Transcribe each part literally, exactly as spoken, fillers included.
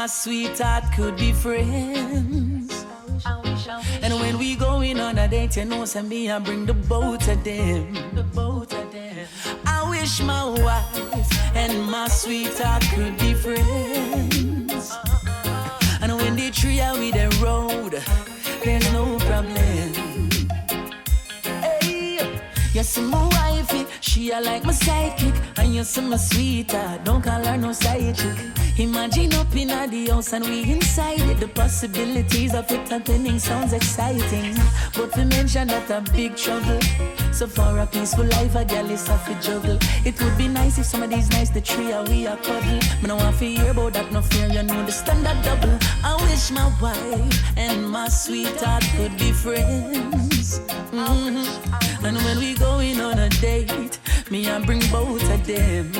my sweetheart could be friends. And when we going on a date, you know, send me, I bring the both of them. The both of them. I wish my wife and my sweetheart could be friends. And when the tree are with the road, there's no problem. Hey, you see my wifey, she a like my sidekick. And you see my sweetheart, don't call her no side chick. Imagine up in the house and we inside it. The possibilities of it happening sounds exciting, but we mention that a big trouble. So for a peaceful life, a girl is off to juggle. It would be nice if somebody's nice, the three are we a cuddle. But no one fear about that, no fear, you know the standard double. I wish my wife and my sweetheart could be friends. Mm-hmm. And when we going on a date, me I bring both of them.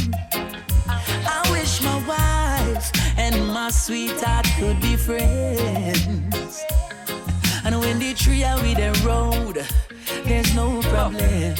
I wish my wife and my sweetheart could be friends. And when the tree are with the road, there's no problem.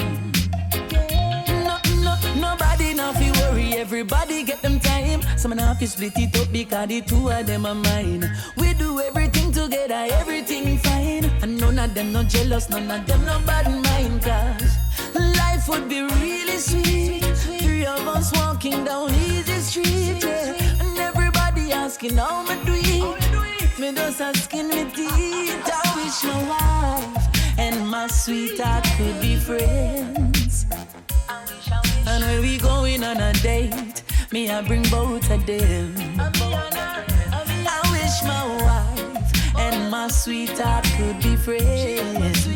No, no, nobody now fi worry, everybody get them time. Some now fi split it up because the two of them are mine. We do everything together, everything fine. And none of them no jealous, none of them no bad mind. Cause life would be really sweet, three of us walking down easy street, yeah. And everybody asking how me do it, me just asking me teeth. I wish my wife and my sweetheart could be friends. And when we going on a date, me I bring both of them. I wish my wife and my sweetheart could be friends.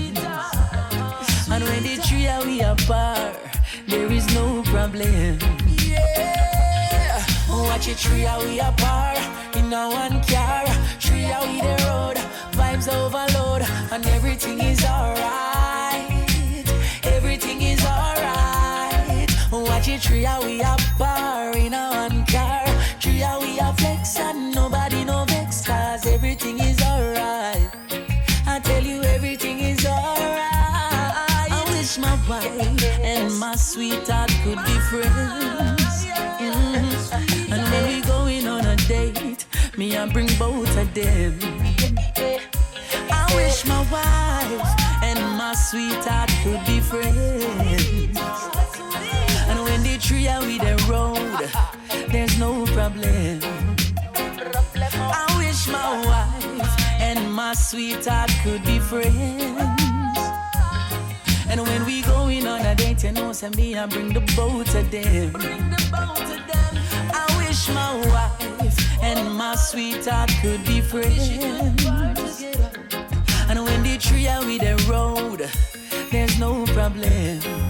And when the three are we apart, there is no problem. Yeah, watch it, three are we apart in a one car. Three are we the road, vibes overload, and everything is alright. Everything is alright. Watch it, three are we apart in a one car. Three are we a flex and nobody no vex, cause everything is alright. I tell you everything is alright. My wife and my sweetheart could be friends. Mm-hmm. And when we going on a date, me I bring both of them. I wish my wife and my sweetheart could be friends. And when the three are with the road, there's no problem. I wish my wife and my sweetheart could be friends. And when we going on a date, you know, send me, I bring the both of them. I wish my wife and my sweetheart could be friends. And when the three are with the road, there's no problem.